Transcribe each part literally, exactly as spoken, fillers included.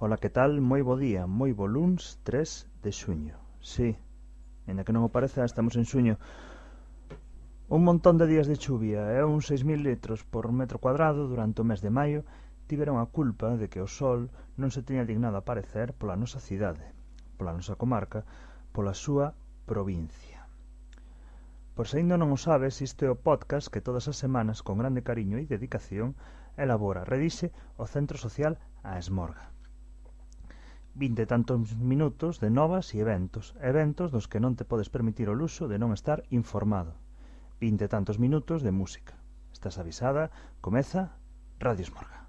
Ola, que tal? Moi bo día, moi bo luns tres de xuño. Si, ainda que non o pareza, estamos en xuño. Un montón de días de chuvia e uns seis mil litros por metro cuadrado durante o mes de maio tiveron a culpa de que o sol non se teña dignado a aparecer pola nosa cidade, pola nosa comarca, pola súa provincia. Por se ainda non o sabes, isto é o podcast que todas as semanas, con grande cariño e dedicación, elabora, redixe o Centro Social A Esmorga. Vinte e tantos minutos de novas e eventos, eventos dos que non te podes permitir o luxo de non estar informado. Vinte e tantos minutos de música. Estás avisada, comeza Radio Esmorga.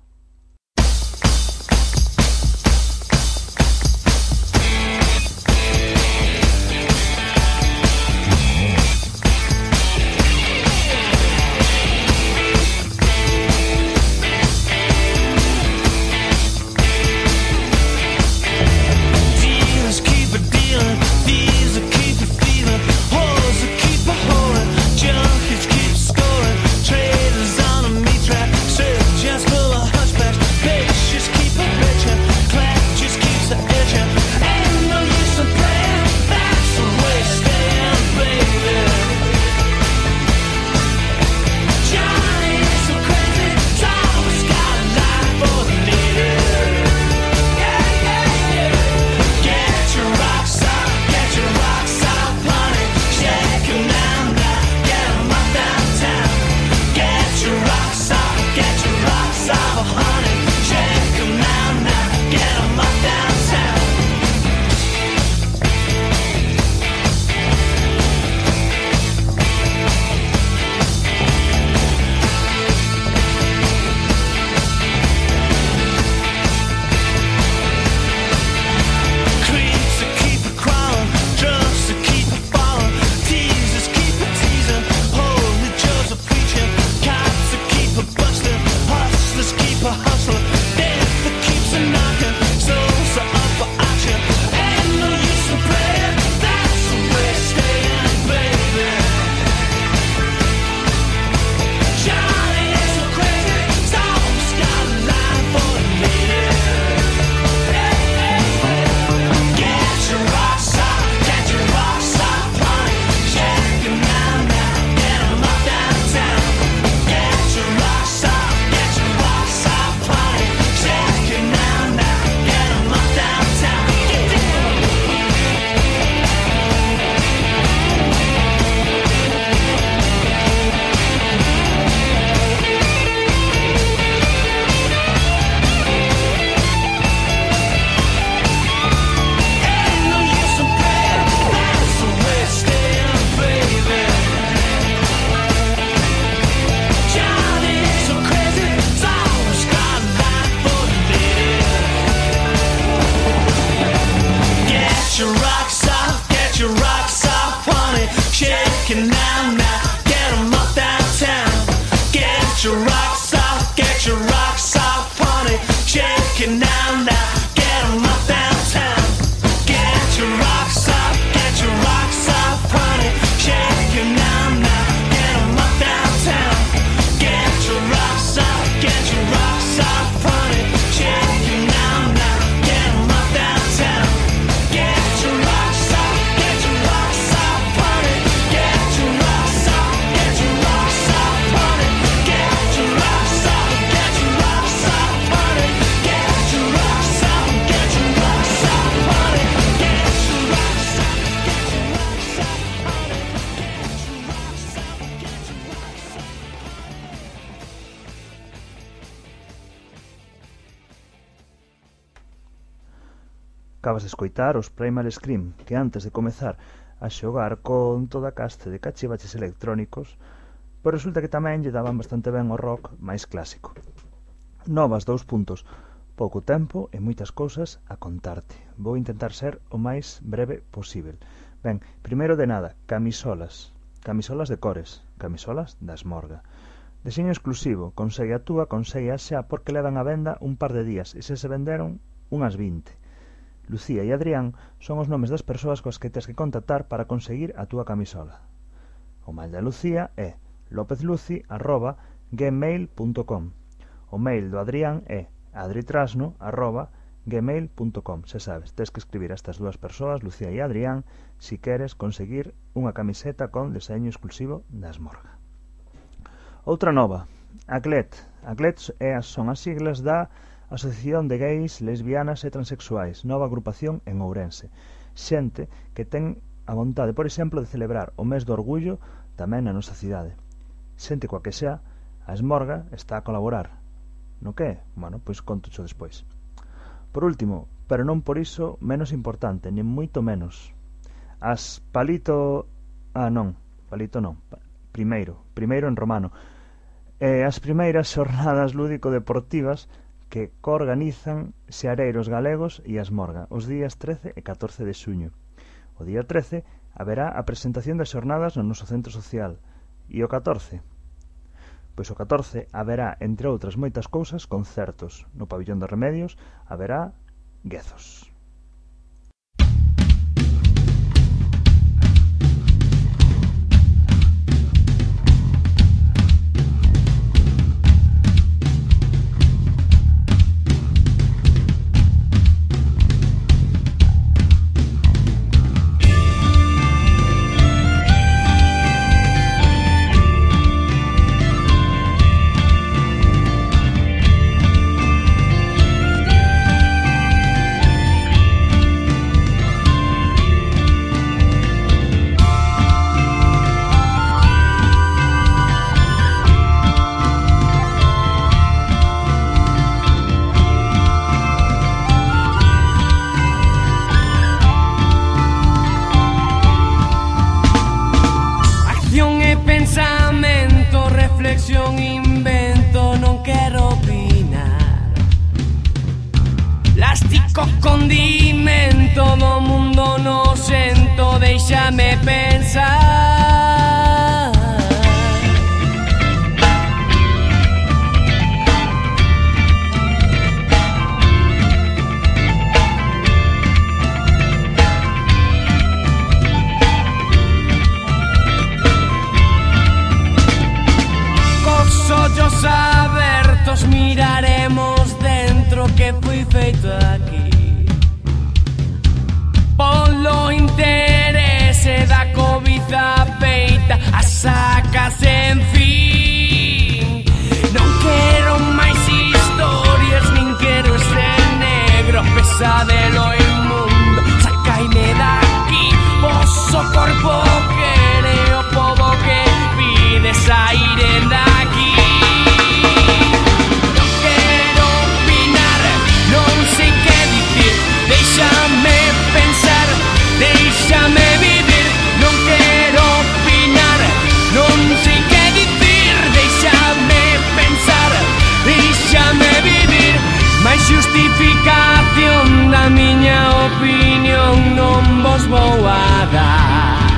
Acabas de escoitar os Primal Scream, que antes de comezar a xogar con toda a caste de cachivaches electrónicos, pois resulta que tamén lle daban bastante ben o rock máis clásico. Novas, dous puntos, pouco tempo e moitas cousas a contarte. Vou intentar ser o máis breve posible. Ben, primeiro de nada, camisolas. Camisolas de cores, camisolas da Esmorga. Deseño exclusivo, consegue a túa, consegue a xa, porque levan a venda un par de días e se se venderon unhas vinte. Lucía e Adrián son os nomes das persoas coas que tes que contactar para conseguir a túa camisola. O mail da Lucía é lopezluci arroba gmail punto com. O mail do Adrián é adritrasno arroba gmail punto com. Xa sabes, tens que escribir a estas dúas persoas, Lucía e Adrián, si queres conseguir unha camiseta con deseño exclusivo da Esmorga. Outra nova, ACLET. ACLET son as siglas da Asociación de Gays, Lesbianas e Transexuais, nova agrupación en Ourense. Xente que ten a vontade, por exemplo, de celebrar o mes do orgullo tamén na nosa cidade. Xente coa que xa a Esmorga está a colaborar. No que? Bueno, pois contocho despois. Por último, pero non por iso menos importante, nin moito menos, as palito... Ah, non, palito non, primeiro, primeiro en romano. Eh, as primeiras xornadas lúdico-deportivas que coorganizan Seareiros Galegos e a Esmorga os días trece e catorce de xuño. O día trece haberá a presentación das xornadas no noso centro social. E o catorce? Pois o catorce haberá, entre outras moitas cousas, concertos. No Pabillón dos Remedios haberá guezos. Invento, non quero opinar. Plástico condimento do mundo no sento, déixame pensar. Ollos abertos miraremos dentro que fui feito aquí. Polo interese da cobiza feita a sacas en fin. Non quero máis historias, nin quero ese negro pesadelo inmundo. Sacaime daqui, vosso corpo quere o pobo que pide sair daqui. Déixame pensar, déixame vivir, non quero opinar, non sei que dicir. Déixame pensar, déixame vivir, máis justificación da miña opinión non vos vou a dar.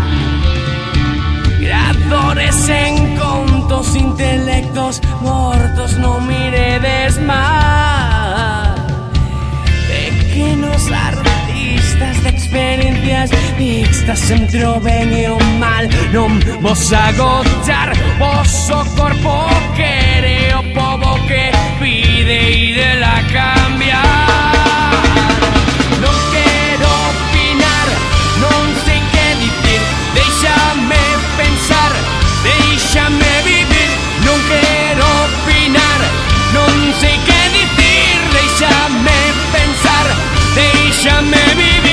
Gradores en contos, intelectos mortos, non miredes máis. Pequenos artistas de experiencias mixtas entre o ben e o mal, non vos agochar. Vosso corpo quere o pobo que pide e de la cambiar. Non quero opinar, non sei que dicir. Déixame pensar, déixame vivir. Non quero opinar, non sei que dicir. Déixame pensar, déixame vivir.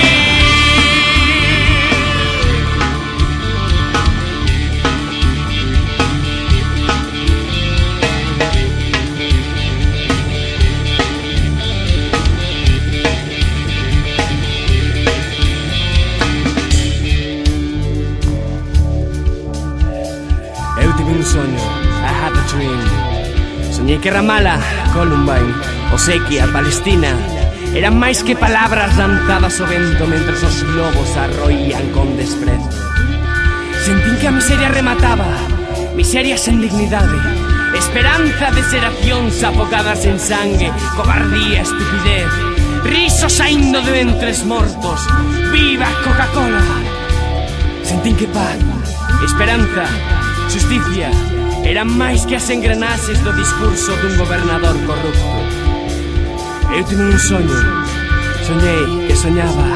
Eu tive un soño, I had a dream. Soñei que Ramala, Columbine, Osequia, Palestina eran máis que palabras lanzadas ao vento mentres os lobos arroían con desprezo. Sentín que a miseria remataba, miseria sen dignidade, esperanza de xeracións afogadas en sangue, cobardía, estupidez, risos saindo de ventres mortos. Viva Coca-Cola! Sentín que paz, esperanza, justicia eran máis que as engranaxes do discurso dun gobernador corrupto. Eu tive un soño, Soñei que soñaba.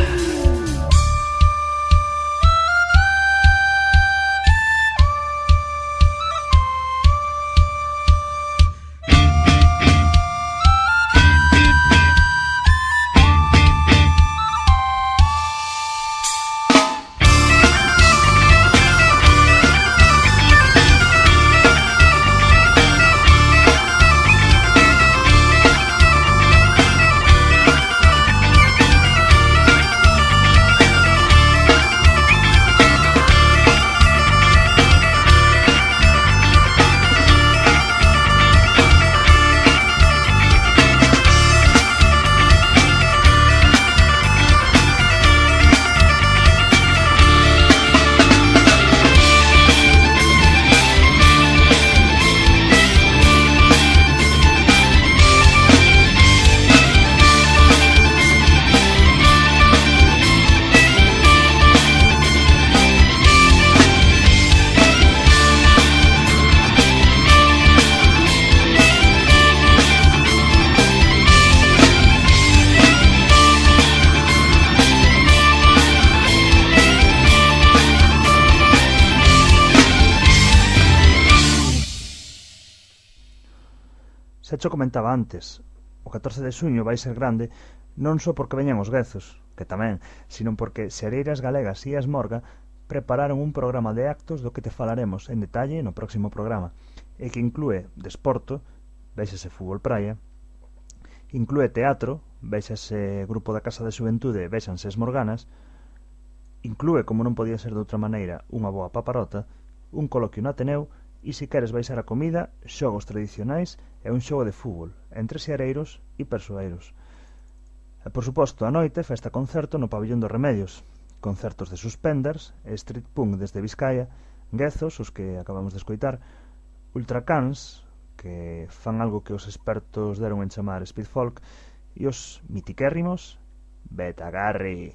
Xa cho comentaba antes, o catorce de xuño vai ser grande non só porque veñan os guezos, que tamén, sino porque Sereiras Galegas e Asmorga prepararon un programa de actos do que te falaremos en detalle no próximo programa, e que inclúe desporto, véxase fútbol praia, inclúe teatro, véxase grupo da Casa de Xuventude, véxanse Esmorganas, inclúe, como non podía ser de outra maneira, unha boa paparota, un coloquio no Ateneu, e se queres baixar a comida, xogos tradicionais e un xogo de fútbol, entre seareiros e persoeiros. E, por suposto, a noite, festa concerto no Pabillón dos Remedios, concertos de Suspenders, street punk desde Vizcaya, guezos, os que acabamos de escoitar, ultracans, que fan algo que os expertos deron en chamar speed folk, e os mitiquérrimos Betagarri.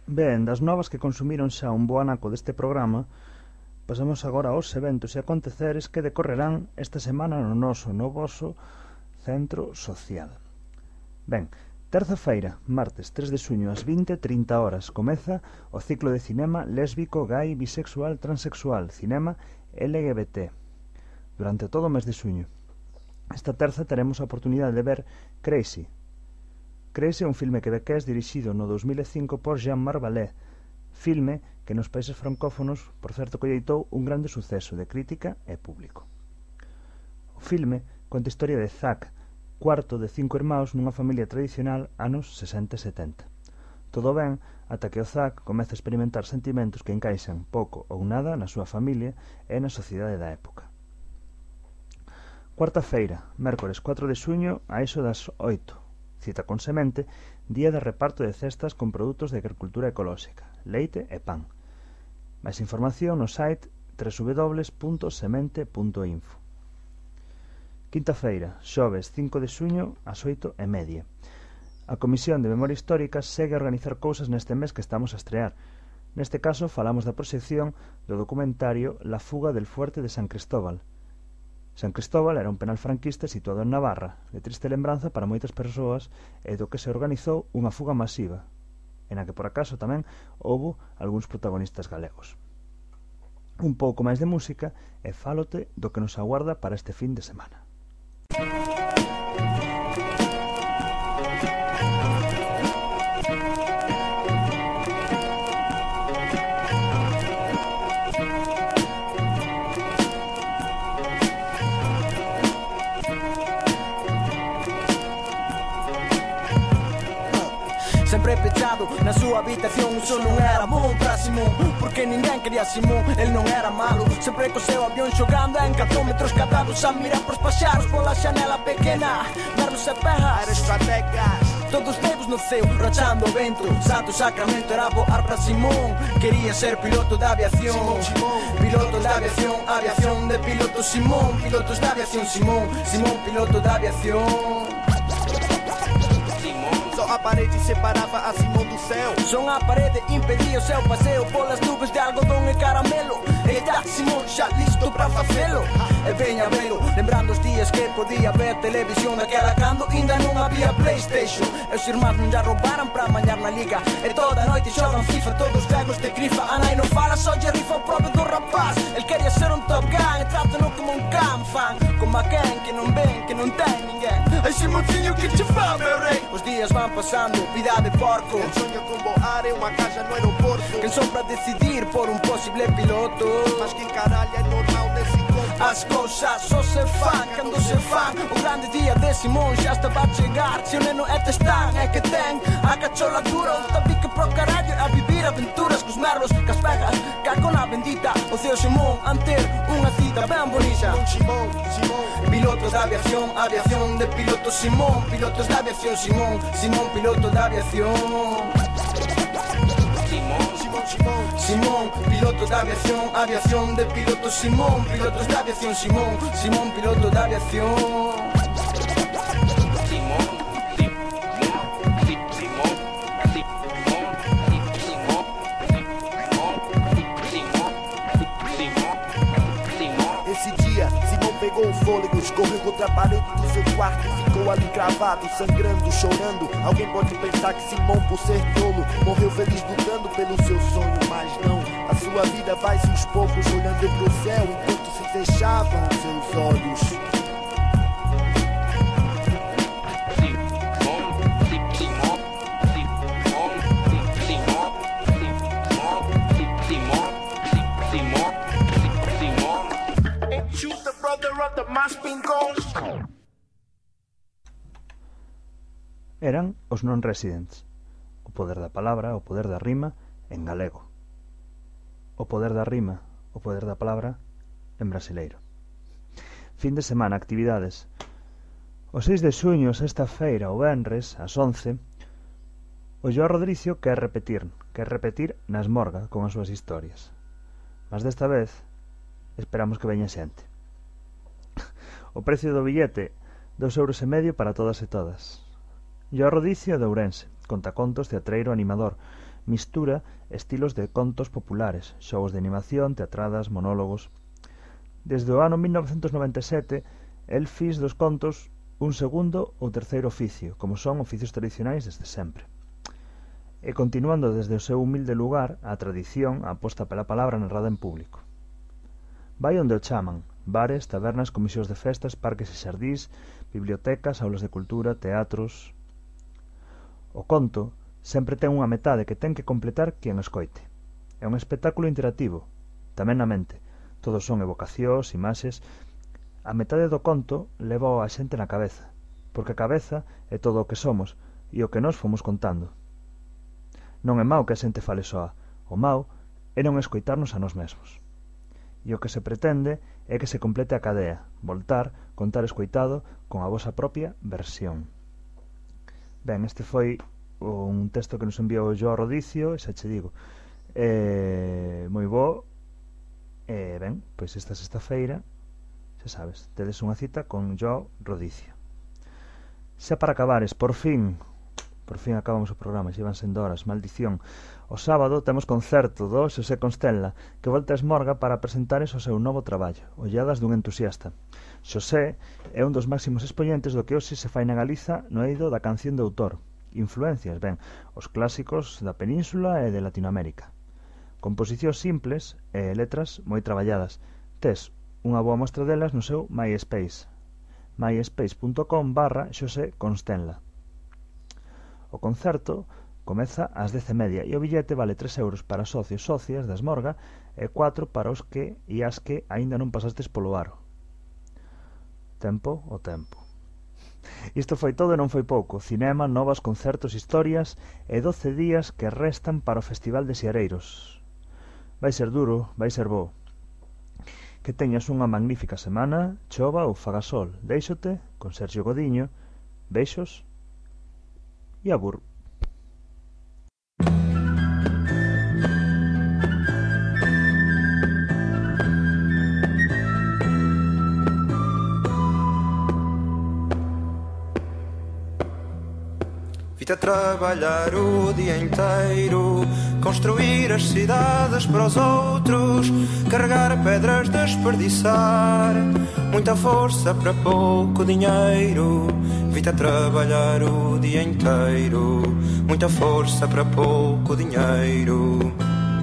Ben, das novas que consumiron xa un bo anaco deste programa, pasamos agora aos eventos e aconteceres que decorrerán esta semana no noso novoso centro social. Ben, terza-feira, martes tres de xuño ás vinte e trinta horas, comeza o ciclo de cinema lésbico, gay, bisexual, transexual, cinema L G B T, durante todo o mes de xuño. Esta terza teremos a oportunidade de ver Crazy. Crazy é un filme quebequés dirixido no dos mil e cinco por Jean-Marc Vallée, filme que nos países francófonos, por certo, colleitou un grande suceso de crítica e público. O filme conta a historia de Zack, cuarto de cinco irmáns nunha familia tradicional anos sesenta e setenta. Todo ben ata que o Zack comeza a experimentar sentimentos que encaixan pouco ou nada na súa familia e na sociedade da época. Cuarta-feira, mércores catro de xuño, a iso das oito. Cita con Semente, día de reparto de cestas con produtos de agricultura ecolóxica, leite e pan. Máis información no site doble u doble u doble u punto semente punto info. Quinta-feira, xoves cinco de xuño, ás oito e media. A Comisión de Memoria Histórica segue a organizar cousas neste mes que estamos a estrear. Neste caso, falamos da proxección do documentario La fuga del fuerte de San Cristóbal. San Cristóbal era un penal franquista situado en Navarra, de triste lembranza para moitas persoas e do que se organizou unha fuga masiva, en a que por acaso tamén houbo algúns protagonistas galegos. Un pouco máis de música e fálote do que nos aguarda para este fin de semana. Sempre pechado na súa habitación, iso non era bom para Simón, porque ninguén quería Simón, el non era malo. Sempre co seu avión xogando en catro metros cadados, a mirar pros paxaros pola xanela pequena, verlos e perras, era estrategas. Todos neivos no ceo, rachando o vento, Santo Sacramento era voar para Simón. Quería ser piloto de aviación, Simón, piloto de aviación, aviación de piloto Simón, pilotos de aviación Simón, Simón piloto de aviación. A parede separava a Simón do céu. Son a parede impedia o seu paseo polas nubes de algodón e caramelo. E está Simón xa listo para facelo. E veña velo, lembrando os días que podía ver televisión daquela cando ainda non había Playstation. E os irmáns non já roubaran para mañar na liga. E toda noite xogan FIFA, todos vegos de grifa. A nai non fala, só lle rifa o propio do rapaz. El quería ser un Top Gun e trátano como un can fan. Como a quen que non ven, que non ten ninguén. Ai Simoncinho, que che fa, meu rei? Os días van pasando, vida de porco. El sonho con voar e unha casa no aeroporto. Quen son para decidir por un posible piloto. Mas que caralho é normal nesse encontro. As cousas só se fan cando se fan. O grande día de Simón xa estaba a chegar. Se o neno é testán, é que ten a cachola dura. Un tabique pro carallo a vivir aventuras cos merlos, cas pegas, caco na bendita. O ceo Simón a ter unha cita ben bonita. Simón, Simón, piloto de aviación, aviación de piloto Simón, pilotos de aviación Simón, Simón piloto de aviación. Simón, Simón, Simón, Simón, piloto de aviación, aviación de piloto Simón, pilotos de aviación Simón, Simón piloto de aviación. Pegou o fôlego, escorreu contra a parede do seu quarto e ficou ali cravado, sangrando, chorando. Alguém pode pensar que Simão, por ser tolo, morreu feliz lutando pelo seu sonho, mas não. A sua vida vai-se aos poucos, olhando pro céu enquanto se fechavam seus olhos. Eran os non-residents. O poder da palabra, o poder da rima en galego. O poder da rima, o poder da palabra en brasileiro. Fin de semana, actividades. O seis de xuño, sexta feira, o venres, ás once, o Joao Rodricio quer repetir, quer repetir na esmorga con as súas historias. Mas desta vez esperamos que veña xente. O precio do billete, dos euros e medio para todas e todas. Joao Rodricio de Ourense, contacontos, teatreiro, animador. mistura estilos de contos populares, xogos de animación, teatradas, monólogos. Desde o ano mil novecentos noventa e sete, el fix dos contos un segundo ou terceiro oficio, como son oficios tradicionais desde sempre. E continuando desde o seu humilde lugar, a tradición aposta pela palabra narrada en público. Vai onde o chaman: bares, tabernas, comisións de festas, parques e xardís, bibliotecas, aulas de cultura, teatros. O conto sempre ten unha metade que ten que completar quen escoite. É un espectáculo interactivo, tamén na mente. Todos son evocacións, imaxes. A metade do conto leva a xente na cabeza, porque a cabeza é todo o que somos e o que nós fomos contando. Non é mau que a xente fale soa. O mau é non escoitarnos a nós mesmos. E o que se pretende é que se complete a cadea, voltar, contar escoitado con a vosa propia versión. Ben, este foi un texto que nos enviou Joao Rodicio, e xa che digo, eh, moi bo. E ben, pois esta sexta-feira, xa sabes, tedes unha cita con Joao Rodicio. Xa para acabares, por fin, por fin acabamos o programa, xa iban sendo horas, maldición. O sábado temos concerto do Xosé Constenla, que volta a Esmorga para presentares o seu novo traballo, Olladas dun entusiasta. Xosé é un dos máximos expoñentes do que hoxe se fai na Galiza no eido da canción de autor. Influencias, ben, os clásicos da Península e de Latinoamérica. Composicións simples e letras moi traballadas. Tes unha boa mostra delas no seu MySpace, myspace.com barra Xosé Constenla. O concerto comeza ás dez e media e o billete vale tres euros para socios socias da Esmorga e catro para os que e as que aínda non pasastes polo aro. Tempo o tempo. Isto foi todo e non foi pouco. Cinema, novas, concertos, historias e doce días que restan para o Festival de Seareiros. Vai ser duro, vai ser bo. Que teñas unha magnífica semana, chova ou faga sol. Déixote con Sergio Godiño. Beixos e abur. A trabalhar o dia inteiro, construir as cidades para os outros, carregar pedras, desperdiçar muita força para pouco dinheiro. Vi-te a trabalhar o dia inteiro, muita força para pouco dinheiro.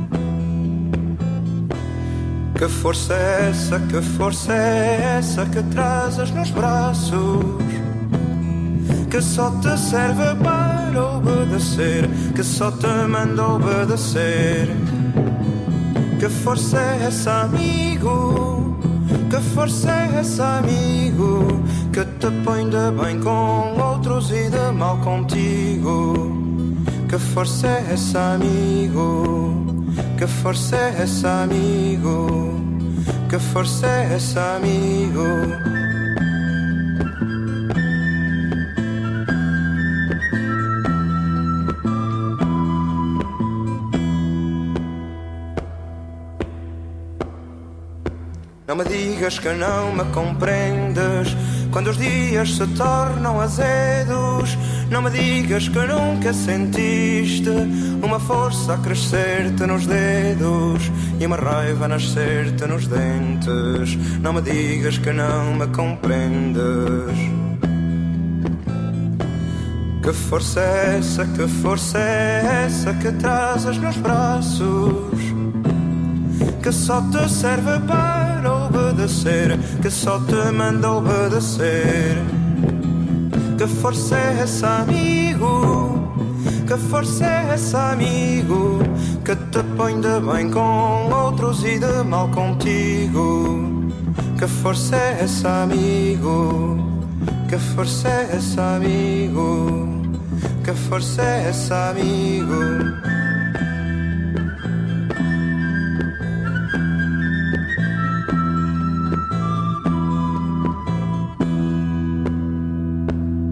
Que força é essa, que força é essa que trazes nos braços, que só te serve para obedecer, que só te manda obedecer. Que força é essa, amigo? Que força é essa, amigo? Que te põe de bem com outros e de mal contigo. Que força é essa, amigo? Que força é essa, amigo? Que força é essa, amigo? Não me digas que não me compreendes quando os dias se tornam azedos. Não me digas que nunca sentiste uma força a crescer-te nos dedos e uma raiva a nascer-te nos dentes. Não me digas que não me compreendes. Que força é essa, que força é essa que trazes nos braços, que só te serve para obedecer, que só te manda obedecer. Que força é essa, amigo? Que força é essa, amigo? Que te põe de bem com outros e de mal contigo. Que força é essa, amigo? Que força é essa, amigo? Que força é essa, amigo?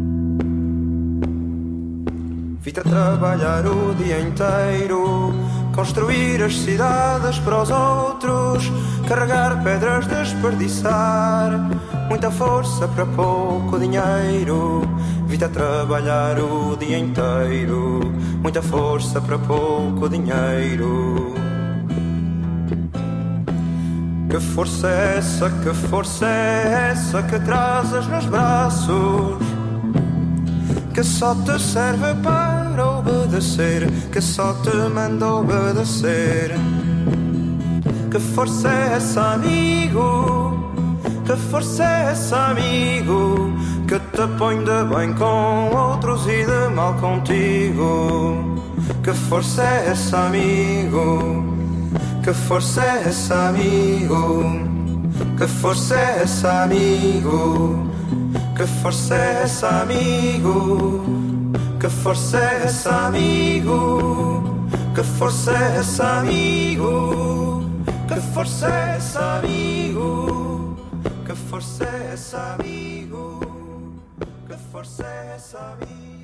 Vi-te a trabalhar o dia inteiro, construir as cidades para os outros, carregar pedras, desperdiçar muita força para pouco dinheiro, vida a trabalhar o dia inteiro, muita força para pouco dinheiro. Que força é essa, que força é essa que trazes nos braços, que só te serve para obedecer, que só te manda obedecer? Que força é essa, amigo? Que força é essa, amigo? Que te põe de bem com outros e de mal contigo? Que força é essa, amigo? Que força é essa, amigo? Que força é essa, amigo? Que força é essa, amigo? Que força é essa, amigo? Que força é essa, amigo? Que força é essa, amigo? Que força é essa, amigo? Que força é essa, amigo?